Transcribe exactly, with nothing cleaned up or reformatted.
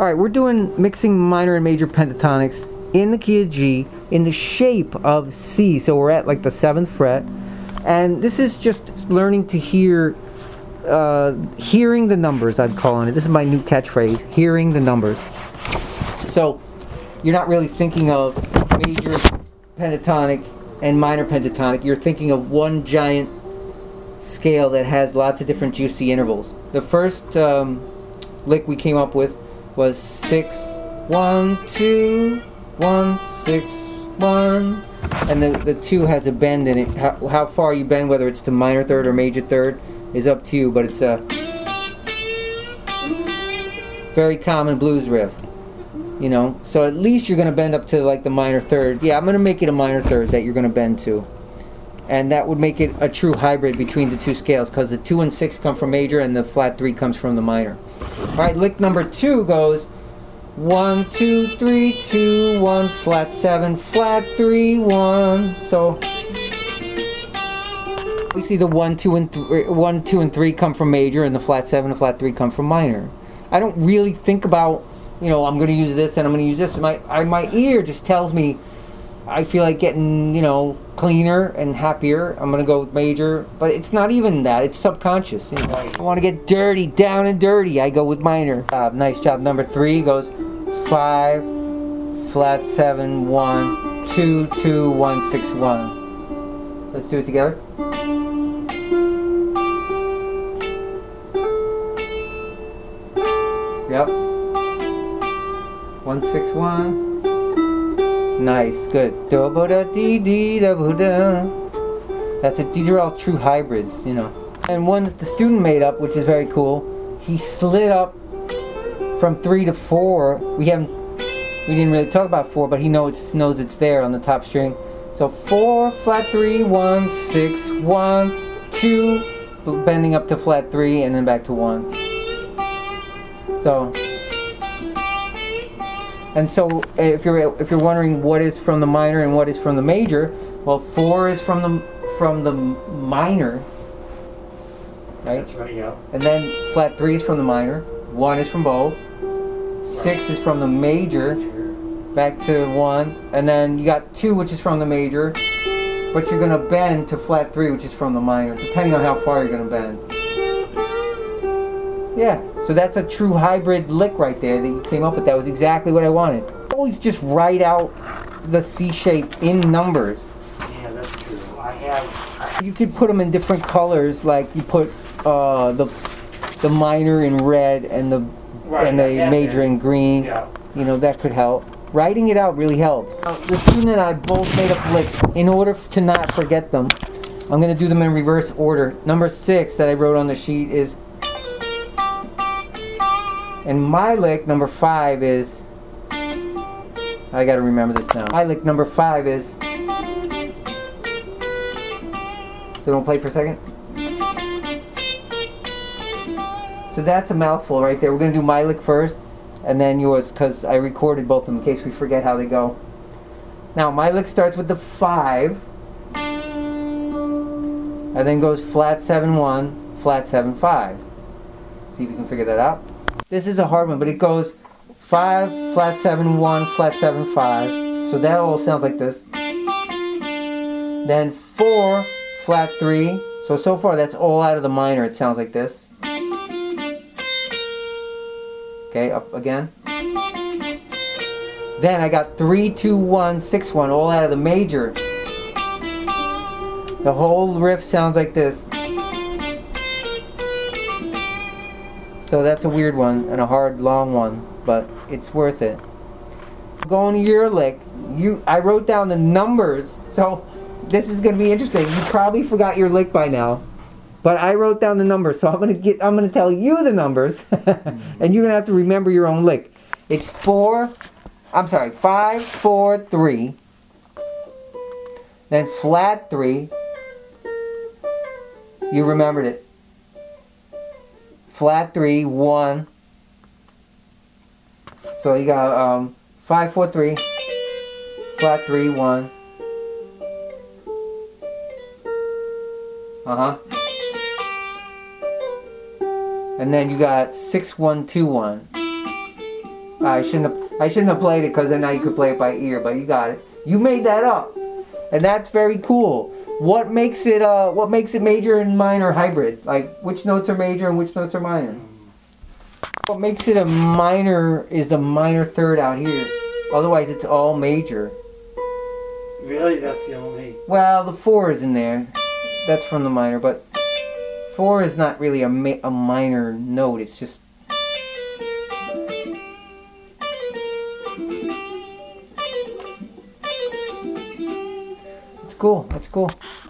Alright, we're doing mixing minor and major pentatonics in the key of G in the shape of C. So we're at like the seventh fret. And this is just learning to hear, uh, hearing the numbers, I'd call it. This is my new catchphrase, hearing the numbers. So you're not really thinking of major pentatonic and minor pentatonic. You're thinking of one giant scale that has lots of different juicy intervals. The first um, lick we came up with was six, one, two, one, six, one, and the the two has a bend in it. How, how far you bend, whether it's to minor third or major third, is up to you. But it's a very common blues riff, you know. So at least you're gonna bend up to like the minor third. Yeah, I'm gonna make it a minor third that you're gonna bend to, and that would make it a true hybrid between the two scales, because the two and six come from major and the flat three comes from the minor. Alright, lick number two goes one, two, three, two, one, flat seven, flat three, one. So we see the one, two, and th one, two, and three come from major, and the flat seven and flat three come from minor. I don't really think about, you know, I'm going to use this and I'm going to use this. My I, my ear just tells me I feel like getting, you know, cleaner and happier. I'm gonna go with major, but it's not even that. It's subconscious. You know? I want to get dirty, down and dirty. I go with minor. Uh, nice job. Number three goes five, flat seven, one, two, two, one, six, one. Let's do it together. Yep. One, six, one. Nice, good. That's a, these are all true hybrids, you know. And one that the student made up, which is very cool, he slid up from three to four. We haven't, we didn't really talk about four, but he knows knows it's there on the top string. So four, flat three, one, six, one, two, bending up to flat three, and then back to one. So. And so, if you're if you're wondering what is from the minor and what is from the major, well, four is from the from the minor, right? That's right, yeah. And then flat three is from the minor. One is from both. Six is from the major, back to one, and then you got two, which is from the major, but you're gonna bend to flat three, which is from the minor, depending on how far you're gonna bend. Yeah, so that's a true hybrid lick right there that you came up with. That was exactly what I wanted. Always just write out the C shape in numbers. Yeah, that's true. I have. I You could put them in different colors, like you put uh, the the minor in red and the Right, and the yeah, major yeah. in green. Yeah. You know, that could help. Writing it out really helps. Uh, the student and I both made up licks. In order to not forget them, I'm going to do them in reverse order. Number six that I wrote on the sheet is. And my lick number five is, I gotta remember this now. My lick number five is, so don't play for a second. So that's a mouthful right there. We're gonna do my lick first, and then yours, because I recorded both of them in case we forget how they go. Now my lick starts with the five, and then goes flat seven one, flat seven five. See if you can figure that out. This is a hard one, but it goes five, flat seven, one, flat seven, five. So that all sounds like this. Then four, flat three. So so far that's all out of the minor. It sounds like this. Okay, up again. Then I got three, two, one, six, one, all out of the major. The whole riff sounds like this. So that's a weird one and a hard, long one, but it's worth it. Going to your lick, you I wrote down the numbers, so this is going to be interesting. You probably forgot your lick by now, but I wrote down the numbers, so I'm going to get I'm going to tell you the numbers, and you're going to have to remember your own lick. It's four, I'm sorry, five, four, three, then flat three. You remembered it. Flat three, one. So you got um, five, four, three, flat three, one. Uh huh. And then you got six, one, two, one. I shouldn't have, I shouldn't have played it because then now you could play it by ear, but you got it. You made that up, and that's very cool. What makes it uh what makes it major and minor hybrid? Like which notes are major and which notes are minor? What makes it a minor is the minor third out here. Otherwise, it's all major. Really, that's the only. Well, the four is in there. That's from the minor, but four is not really a ma a minor note. It's just. It's cool. That's cool.